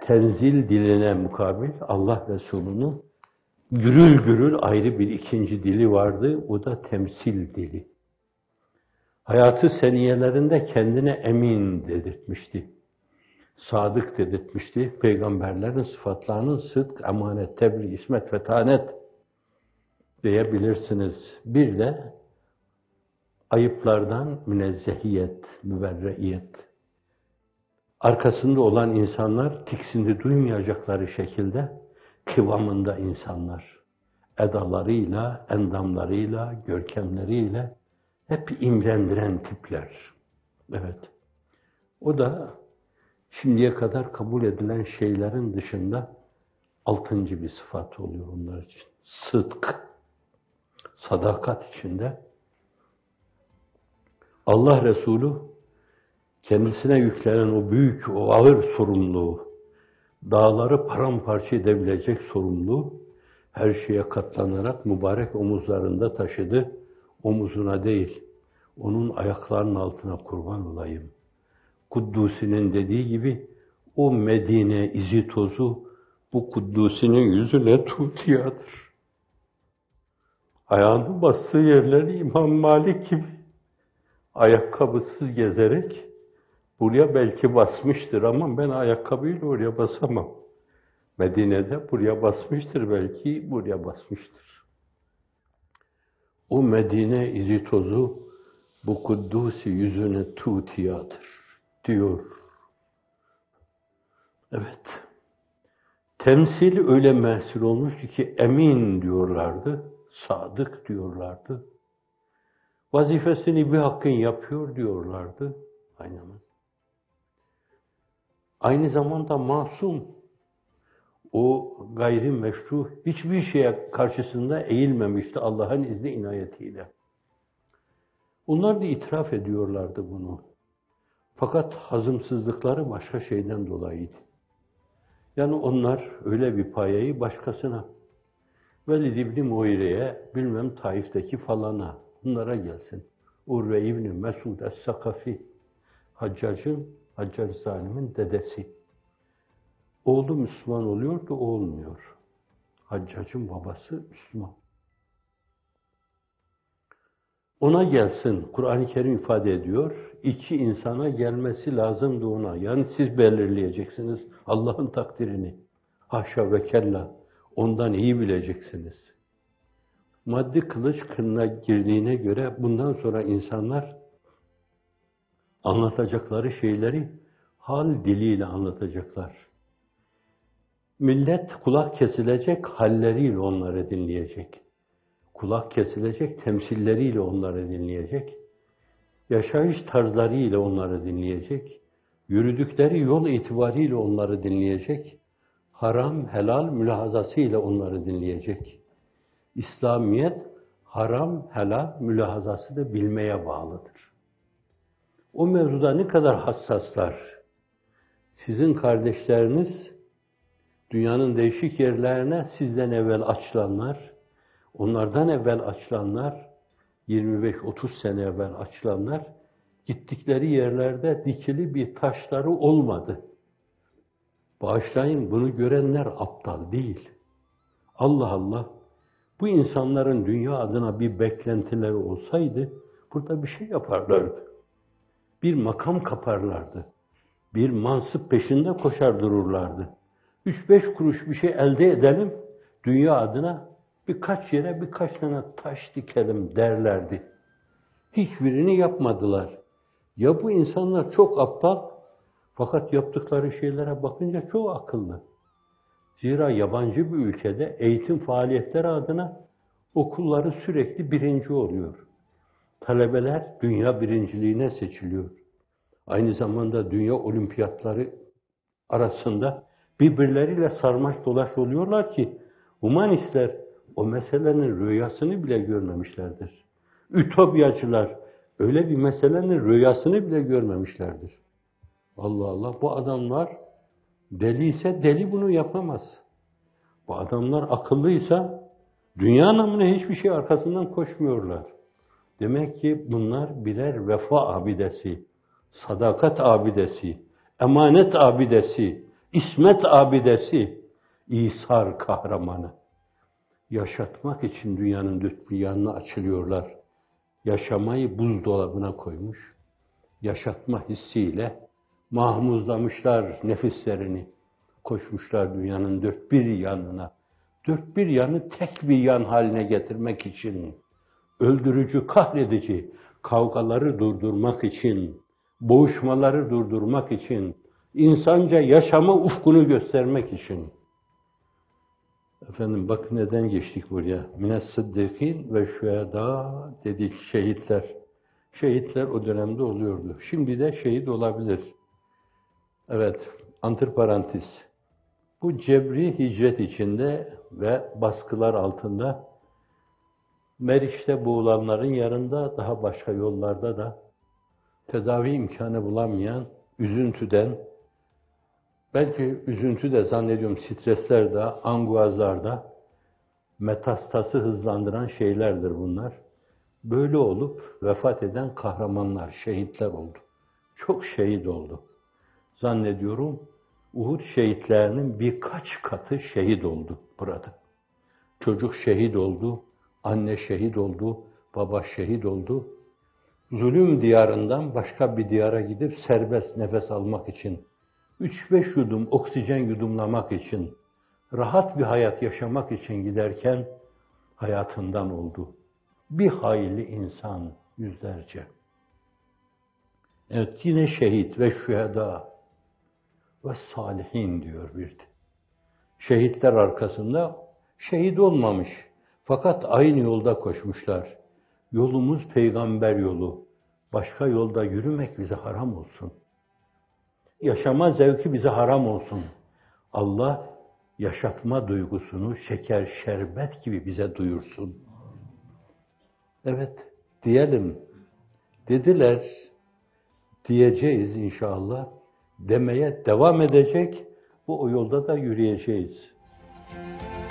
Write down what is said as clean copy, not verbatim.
tenzil diline mukabil Allah Resulü'nün gürül gürül ayrı bir ikinci dili vardı. O da temsil dili. Hayatı seniyelerinde kendine emin dedirtmişti. Sadık dedirtmişti. Peygamberlerin sıfatlarının sıdk, emanet, tebliğ, ismet, fetanet diyebilirsiniz. Bir de ayıplardan münezzehiyet, müberreiyet. Arkasında olan insanlar tiksindi duymayacakları şekilde kıvamında insanlar. Edalarıyla, endamlarıyla, görkemleriyle hep imrendiren tipler. Evet. O da şimdiye kadar kabul edilen şeylerin dışında 6. bir sıfat oluyor onlar için. Sıdk. Sadakat içinde. Allah Resulü kendisine yüklenen o büyük, o ağır sorumluluğu, dağları paramparça edebilecek sorumluluğu her şeye katlanarak mübarek omuzlarında taşıdı. Omuzuna değil, onun ayaklarının altına kurban olayım. Kuddusi'nin dediği gibi o Medine izi tozu bu Kuddusi'nin yüzüne tutiyadır. Ayağını bastığı yerleri İmam Malik gibi ayakkabısız gezerek buraya belki basmıştır ama ben ayakkabıyla oraya basamam. Medine'de buraya basmıştır belki, buraya basmıştır. O Medine izi tozu bu Kuddusi yüzüne tutiyadır diyor. Evet. Temsil öyle mehsul olmuştu ki emin diyorlardı, sadık diyorlardı. Vazifesini bir hakkın yapıyor diyorlardı. Aynı zamanda masum. O gayri meşru hiçbir şeye karşısında eğilmemişti Allah'ın izni inayetiyle. Onlar da itiraf ediyorlardı bunu. Fakat hazımsızlıkları başka şeyden dolayıydı. Yani onlar öyle bir payeyi başkasına, Velid İbni Muire'ye, bilmem Taif'teki falana, bunlara gelsin. Urve İbni Mesud Es-Sakafi, Haccac zalimin dedesi. Oğlu Müslüman oluyor da olmuyor. Haccac'ın babası Müslüman. Ona gelsin, Kur'an-ı Kerim ifade ediyor, 2 insana gelmesi lazımdı ona. Yani siz belirleyeceksiniz Allah'ın takdirini. Haşa ve kella, ondan iyi bileceksiniz. Maddi kılıç kınına girdiğine göre bundan sonra insanlar anlatacakları şeyleri hal diliyle anlatacaklar. Millet kulak kesilecek halleriyle onları dinleyecek. Kulak kesilecek temsilleriyle onları dinleyecek. Yaşayış tarzlarıyla onları dinleyecek. Yürüdükleri yol itibariyle onları dinleyecek. Haram, helal mülahazasıyla onları dinleyecek. İslamiyet, haram, helal mülahazası da bilmeye bağlıdır. O mevzuda ne kadar hassaslar. Sizin kardeşleriniz, dünyanın değişik yerlerine sizden evvel açılanlar, onlardan evvel açılanlar, 25-30 sene evvel açılanlar, gittikleri yerlerde dikili bir taşları olmadı. Bağışlayın, bunu görenler aptal değil. Allah Allah, bu insanların dünya adına bir beklentileri olsaydı, burada bir şey yaparlardı. Bir makam kaparlardı. Bir mansıp peşinde koşar dururlardı. 3-5 kuruş bir şey elde edelim, dünya adına birkaç yere birkaç tane taş dikelim derlerdi. Hiçbirini yapmadılar. Ya bu insanlar çok aptal, fakat yaptıkları şeylere bakınca çok akıllı. Zira yabancı bir ülkede eğitim faaliyetleri adına okulları sürekli birinci oluyor. Talebeler dünya birinciliğine seçiliyor. Aynı zamanda dünya olimpiyatları arasında birbirleriyle sarmaş dolaş oluyorlar ki humanistler o meselenin rüyasını bile görmemişlerdir. Ütopyacılar öyle bir meselenin rüyasını bile görmemişlerdir. Allah Allah, bu adamlar deliyse deli bunu yapamaz. Bu adamlar akıllıysa dünya namına hiçbir şey arkasından koşmuyorlar. Demek ki bunlar birer vefa abidesi, sadakat abidesi, emanet abidesi, İsmet abidesi, İsar kahramanı. Yaşatmak için dünyanın dört bir yanına açılıyorlar. Yaşamayı buzdolabına koymuş. Yaşatma hissiyle mahmuzlamışlar nefislerini. Koşmuşlar dünyanın dört bir yanına. Dört bir yanı tek bir yan haline getirmek için, öldürücü, kahredici kavgaları durdurmak için, boğuşmaları durdurmak için, insanca yaşama ufkunu göstermek için. Efendim bak neden geçtik buraya? Mines-Sıddıkîn ve şühedâ dedik, şehitler. Şehitler o dönemde oluyordu. Şimdi de şehit olabilir. Evet, antiparantez. Bu cebri hicret içinde ve baskılar altında Meriç'te boğulanların yanında daha başka yollarda da tedavi imkanı bulamayan, üzüntüden, belki üzüntü de zannediyorum stresler de, anguazlar da metastası hızlandıran şeylerdir bunlar. Böyle olup vefat eden kahramanlar, şehitler oldu. Çok şehit oldu. Zannediyorum Uhud şehitlerinin birkaç katı şehit oldu burada. Çocuk şehit oldu, anne şehit oldu, baba şehit oldu. Zulüm diyarından başka bir diyara gidip serbest nefes almak için, 3-5 yudum oksijen yudumlamak için, rahat bir hayat yaşamak için giderken hayatından oldu. Bir hayli insan, yüzlerce. Evet, yine şehit ve şühedâ ve salihin diyor bir de. Şehitler arkasında şehit olmamış. Fakat aynı yolda koşmuşlar. Yolumuz peygamber yolu. Başka yolda yürümek bize haram olsun. Yaşama zevki bize haram olsun. Allah yaşatma duygusunu şeker, şerbet gibi bize duyursun. Evet, diyelim. Dediler, diyeceğiz inşallah. Demeye devam edecek, bu o yolda da yürüyeceğiz.